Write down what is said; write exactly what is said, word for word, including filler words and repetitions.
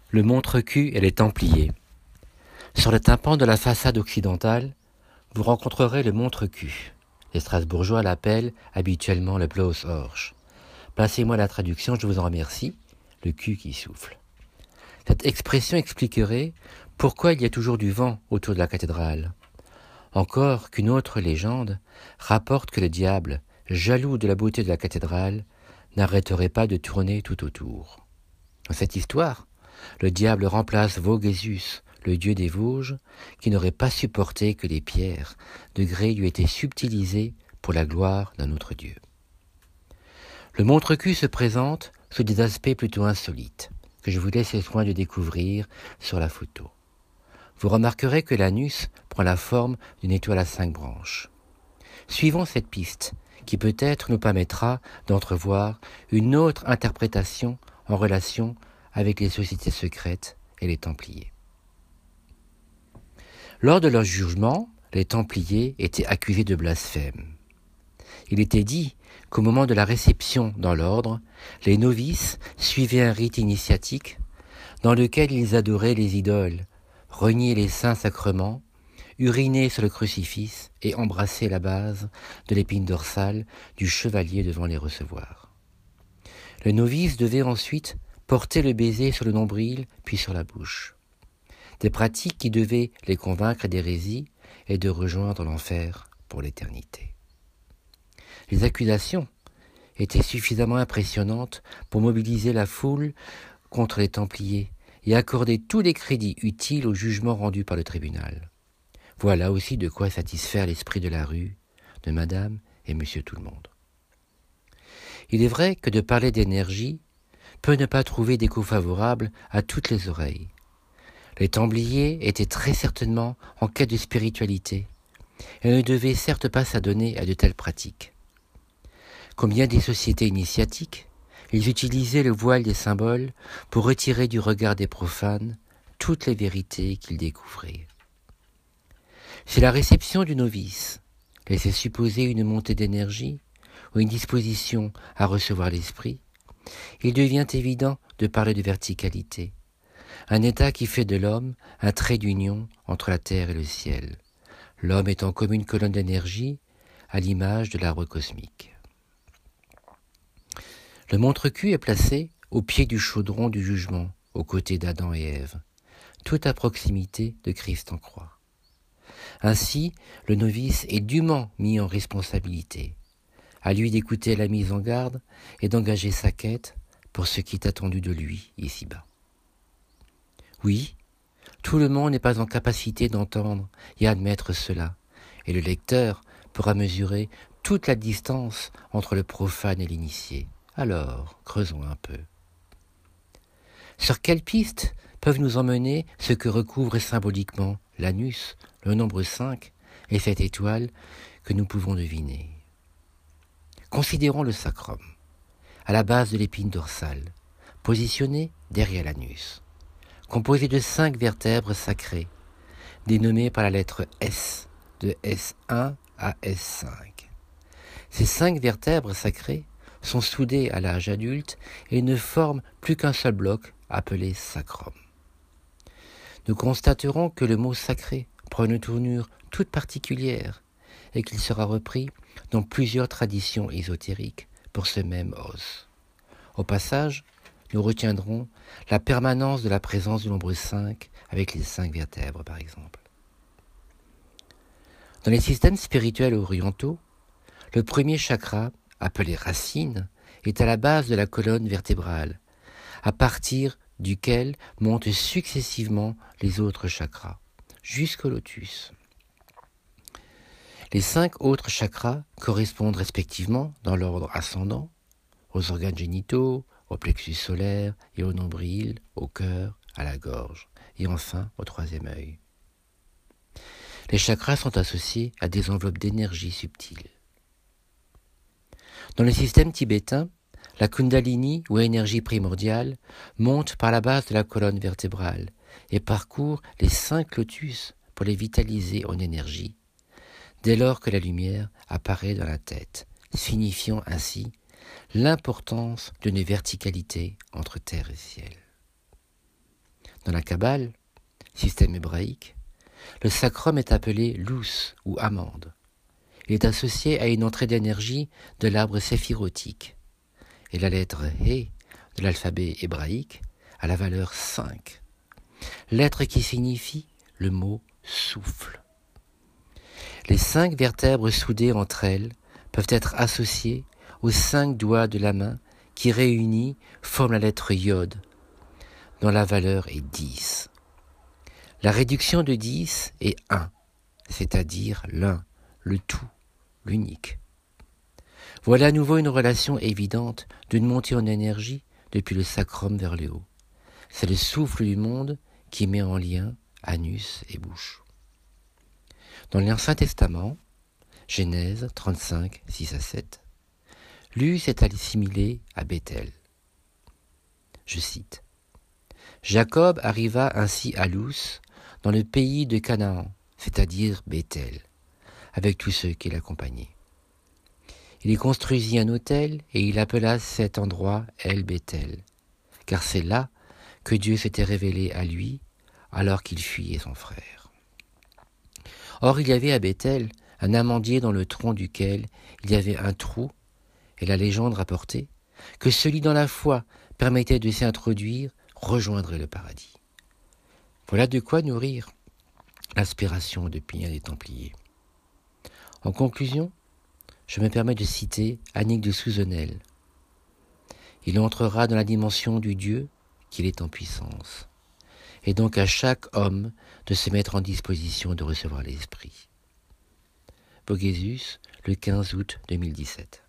Le montre-cul et les Templiers. Sur le tympan de la façade occidentale, vous rencontrerez le montre-cul. Les Strasbourgeois l'appellent habituellement le Blaushorsch. Passez-moi la traduction, je vous en remercie, le cul qui souffle. Cette expression expliquerait pourquoi il y a toujours du vent autour de la cathédrale. Encore qu'une autre légende rapporte que le diable, jaloux de la beauté de la cathédrale, n'arrêterait pas de tourner tout autour. Dans cette histoire, le diable remplace Vogésus, le dieu des Vosges, qui n'aurait pas supporté que les pierres de grès lui étaient subtilisées pour la gloire d'un autre dieu. Le montre-cul se présente sous des aspects plutôt insolites, que je vous laisse le soin de découvrir sur la photo. Vous remarquerez que l'anus prend la forme d'une étoile à cinq branches. Suivons cette piste, qui peut-être nous permettra d'entrevoir une autre interprétation en relation avec les sociétés secrètes et les Templiers. Lors de leur jugement, les Templiers étaient accusés de blasphème. Il était dit qu'au moment de la réception dans l'ordre, les novices suivaient un rite initiatique dans lequel ils adoraient les idoles, reniaient les saints sacrements, urinaient sur le crucifix et embrassaient la base de l'épine dorsale du chevalier devant les recevoir. Le novice devait ensuite porter le baiser sur le nombril puis sur la bouche. Des pratiques qui devaient les convaincre d'hérésie et de rejoindre l'enfer pour l'éternité. Les accusations étaient suffisamment impressionnantes pour mobiliser la foule contre les Templiers et accorder tous les crédits utiles au jugement rendu par le tribunal. Voilà aussi de quoi satisfaire l'esprit de la rue, de Madame et Monsieur Tout-le-Monde. Il est vrai que de parler d'énergie peut ne pas trouver d'écho favorable à toutes les oreilles. Les Templiers étaient très certainement en quête de spiritualité et ne devaient certes pas s'adonner à de telles pratiques. Comme bien des sociétés initiatiques, ils utilisaient le voile des symboles pour retirer du regard des profanes toutes les vérités qu'ils découvraient. Si la réception du novice laissait supposer une montée d'énergie ou une disposition à recevoir l'esprit, il devient évident de parler de verticalité, un état qui fait de l'homme un trait d'union entre la terre et le ciel, l'homme étant comme une colonne d'énergie à l'image de l'arbre cosmique. Le montre-cul est placé au pied du chaudron du jugement, aux côtés d'Adam et Ève, tout à proximité de Christ en croix. Ainsi, le novice est dûment mis en responsabilité. À lui d'écouter la mise en garde et d'engager sa quête pour ce qui est attendu de lui ici-bas. Oui, tout le monde n'est pas en capacité d'entendre et admettre cela, et le lecteur pourra mesurer toute la distance entre le profane et l'initié. Alors, creusons un peu. Sur quelles pistes peuvent nous emmener ce que recouvre symboliquement l'anus, le nombre cinq et cette étoile que nous pouvons deviner? Considérons le sacrum, à la base de l'épine dorsale, positionné derrière l'anus, composé de cinq vertèbres sacrées, dénommées par la lettre S, de S un à S cinq. Ces cinq vertèbres sacrées sont soudées à l'âge adulte et ne forment plus qu'un seul bloc appelé sacrum. Nous constaterons que le mot sacré prend une tournure toute particulière et qu'il sera repris dans plusieurs traditions ésotériques pour ce même os. Au passage, nous retiendrons la permanence de la présence du nombre cinq avec les cinq vertèbres par exemple. Dans les systèmes spirituels orientaux, le premier chakra, appelé racine, est à la base de la colonne vertébrale, à partir duquel montent successivement les autres chakras, jusqu'au lotus. Les cinq autres chakras correspondent respectivement, dans l'ordre ascendant, aux organes génitaux, au plexus solaire et au nombril, au cœur, à la gorge, et enfin au troisième œil. Les chakras sont associés à des enveloppes d'énergie subtiles. Dans le système tibétain, la Kundalini, ou énergie primordiale, monte par la base de la colonne vertébrale et parcourt les cinq lotus pour les vitaliser en énergie, dès lors que la lumière apparaît dans la tête, signifiant ainsi l'importance d'une verticalité entre terre et ciel. Dans la Kabbale, système hébraïque, le sacrum est appelé lous ou amande. Il est associé à une entrée d'énergie de l'arbre séphirotique. Et la lettre He de l'alphabet hébraïque a la valeur cinq. Lettre qui signifie le mot souffle. Les cinq vertèbres soudées entre elles peuvent être associées aux cinq doigts de la main qui réunis forment la lettre Yod, dont la valeur est dix. La réduction de dix est un, c'est-à-dire l'un, le tout, l'unique. Voilà à nouveau une relation évidente d'une montée en énergie depuis le sacrum vers le haut. C'est le souffle du monde qui met en lien anus et bouche. Dans l'Ancien Testament, Genèse trente-cinq, six à sept, Luz est assimilé à Béthel. Je cite. Jacob arriva ainsi à Luz, dans le pays de Canaan, c'est-à-dire Béthel, avec tous ceux qui l'accompagnaient. Il y construisit un autel et il appela cet endroit El Béthel, car c'est là que Dieu s'était révélé à lui alors qu'il fuyait son frère. Or il y avait à Béthel un amandier dans le tronc duquel il y avait un trou, et la légende rapportait que celui dans la foi permettait de s'y introduire rejoindrait le paradis. Voilà de quoi nourrir l'aspiration de Pien des Templiers. En conclusion, je me permets de citer Annick de Souzenel. Il entrera dans la dimension du Dieu qu'il est en puissance, et donc à chaque homme de se mettre en disposition de recevoir l'Esprit. Boghésus, le quinze août deux mille dix-sept.